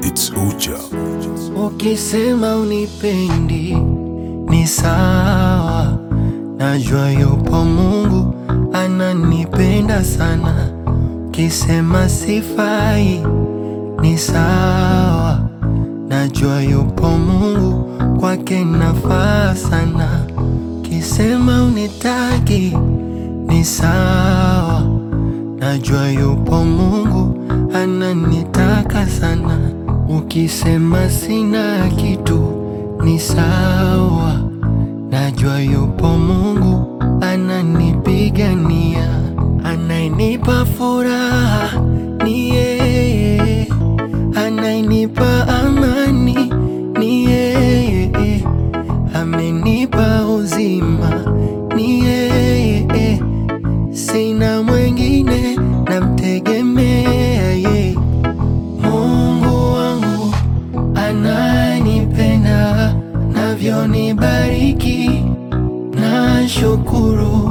It's Uja. Ukisema unipendi ni sawa, najua yupo Mungu ananipenda sana. Ukisema sifai ni sawa, najua yupo Mungu kwake nafaa sana. Ukisema unitaki ni sawa, najua yupo Mungu ananitaka sana. Ukisema sina kitu ni sawa, najua yupo Mungu ananipigania. Anayenipa furaha ni yeye, anayenipa amani ni yeye, amenipa uzima ni yeye, sina mwengine namtegemea yeye. Mungu wangu ananipenda, navyonibariki na shukuru.